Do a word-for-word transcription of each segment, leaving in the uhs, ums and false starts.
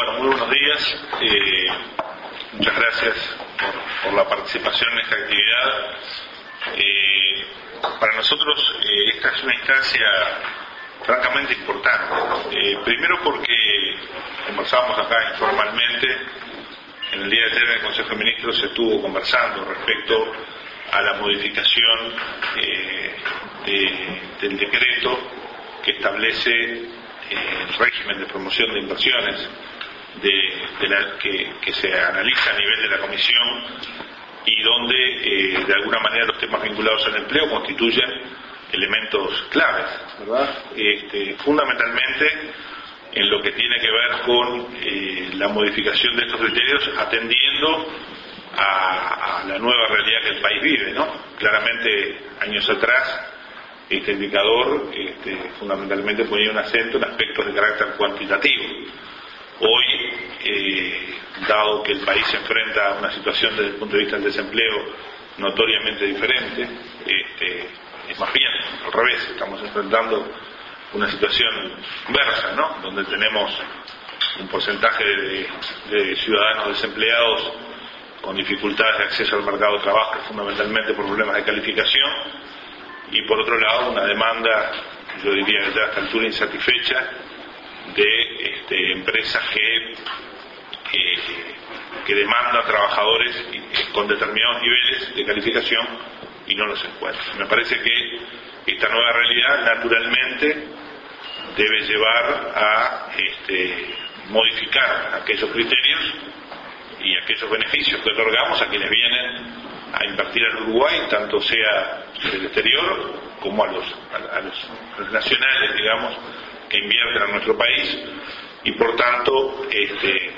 Bueno, muy buenos días. Eh, muchas gracias por, por la participación en esta actividad. Eh, para nosotros eh, esta es una instancia francamente importante. Eh, primero porque conversamos acá informalmente. En el día de ayer en el Consejo de Ministros se estuvo conversando respecto a la modificación eh, de, del decreto que establece eh, el régimen de promoción de inversiones de, de la, que, que se analiza a nivel de la Comisión y donde eh, de alguna manera los temas vinculados al empleo constituyen elementos claves, ¿verdad? Este, fundamentalmente en lo que tiene que ver con eh, la modificación de estos criterios atendiendo a, a la nueva realidad que el país vive, ¿no? Claramente años atrás este indicador este, fundamentalmente ponía un acento en aspectos de carácter cuantitativo. Hoy, eh, dado que el país se enfrenta a una situación desde el punto de vista del desempleo notoriamente diferente, este, es más bien al revés, estamos enfrentando una situación inversa, ¿no? Donde tenemos un porcentaje de, de ciudadanos desempleados con dificultades de acceso al mercado de trabajo, fundamentalmente por problemas de calificación, y por otro lado una demanda, yo diría ya a esta altura insatisfecha, de este, empresas que, eh, que demandan trabajadores con determinados niveles de calificación y no los encuentran. Me parece que esta nueva realidad naturalmente debe llevar a este, modificar aquellos criterios y aquellos beneficios que otorgamos a quienes vienen a invertir al Uruguay, tanto sea del exterior como a los, a, a los, a los nacionales, digamos, que invierten en nuestro país, y por tanto este,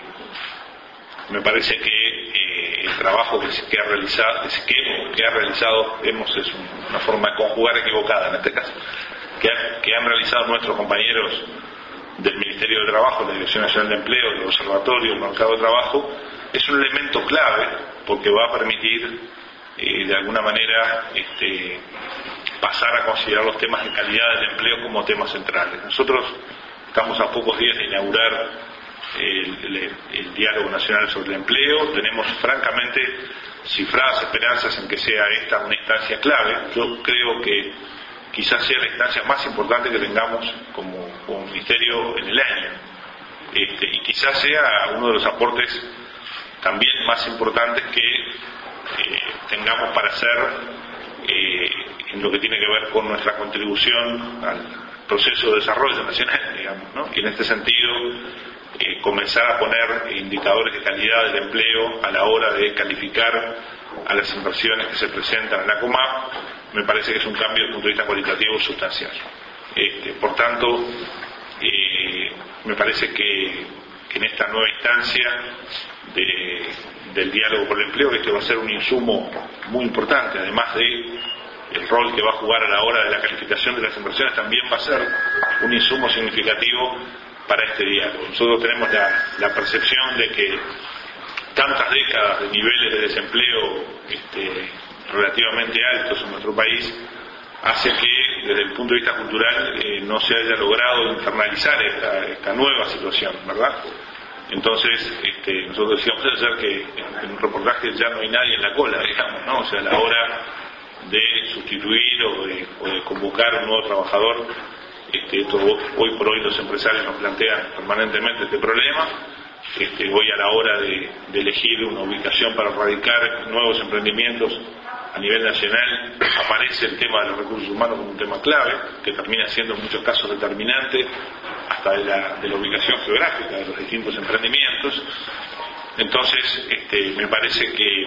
me parece que eh, el trabajo que, que ha realizado que, que ha realizado hemos es una forma de conjugar equivocada en este caso que, ha, que han realizado nuestros compañeros del Ministerio de Trabajo, la Dirección Nacional de Empleo, el Observatorio, el Mercado de Trabajo, es un elemento clave porque va a permitir eh, de alguna manera este, pasar a considerar los temas de calidad del empleo como temas centrales. Nosotros estamos a pocos días de inaugurar el, el, el Diálogo Nacional sobre el Empleo. Tenemos francamente cifradas esperanzas en que sea esta una instancia clave. Yo creo que quizás sea la instancia más importante que tengamos como, como ministerio en el año. Este, y quizás sea uno de los aportes también más importantes que eh, tengamos para hacer eh, en lo que tiene que ver con nuestra contribución al proceso de desarrollo nacional, digamos, ¿no? Y en este sentido eh, comenzar a poner indicadores de calidad del empleo a la hora de calificar a las inversiones que se presentan en la COMAP, me parece que es un cambio desde el punto de vista cualitativo sustancial. Este, por tanto, eh, me parece que, que en esta nueva instancia de, del diálogo por el empleo, que este va a ser un insumo muy importante, además de el rol que va a jugar a la hora de la calificación de las inversiones, también va a ser un insumo significativo para este diálogo. Nosotros tenemos la, la percepción de que tantas décadas de niveles de desempleo este, relativamente altos en nuestro país hace que desde el punto de vista cultural eh, no se haya logrado internalizar esta, esta nueva situación, ¿verdad? Entonces este, nosotros decíamos ayer que en un reportaje ya no hay nadie en la cola, digamos, ¿no? O sea, a la hora de sustituir o de, o de convocar un nuevo trabajador, este, esto, hoy por hoy los empresarios nos plantean permanentemente este problema. Este, hoy a la hora de, de elegir una ubicación para radicar nuevos emprendimientos a nivel nacional aparece el tema de los recursos humanos como un tema clave que termina siendo en muchos casos determinante hasta de la, de la ubicación geográfica de los distintos emprendimientos. Entonces este, me parece que,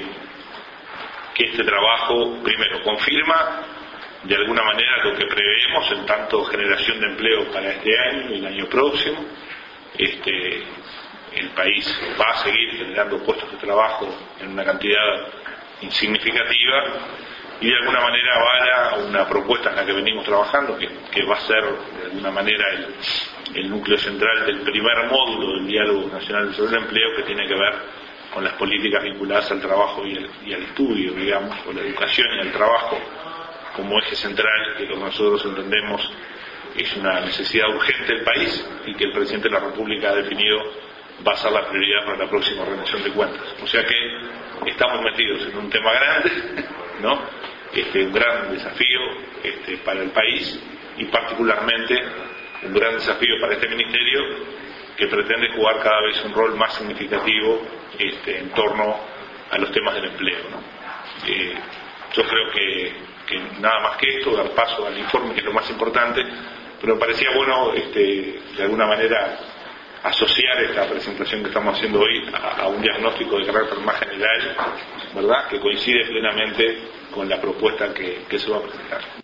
que este trabajo primero confirma de alguna manera lo que preveemos en tanto generación de empleo para este año y el año próximo. Este, el país va a seguir generando puestos de trabajo en una cantidad insignificativa y de alguna manera avala una propuesta en la que venimos trabajando que, que va a ser de alguna manera el, el núcleo central del primer módulo del Diálogo Nacional sobre el Empleo, que tiene que ver con las políticas vinculadas al trabajo y al, y al estudio, digamos, o la educación y al trabajo como eje central, que lo que nosotros entendemos es una necesidad urgente del país y que el presidente de la República ha definido va a ser la prioridad para la próxima rendición de cuentas. O sea que estamos metidos en un tema grande, ¿no? Este, un gran desafío este, para el país y particularmente un gran desafío para este ministerio que pretende jugar cada vez un rol más significativo este, en torno a los temas del empleo, ¿no? Eh, yo creo que, que nada más que esto, dar paso al informe, que es lo más importante, pero me parecía bueno este, de alguna manera asociar esta presentación que estamos haciendo hoy a, a un diagnóstico de carácter más general, ¿verdad?, que coincide plenamente con la propuesta que, que se va a presentar.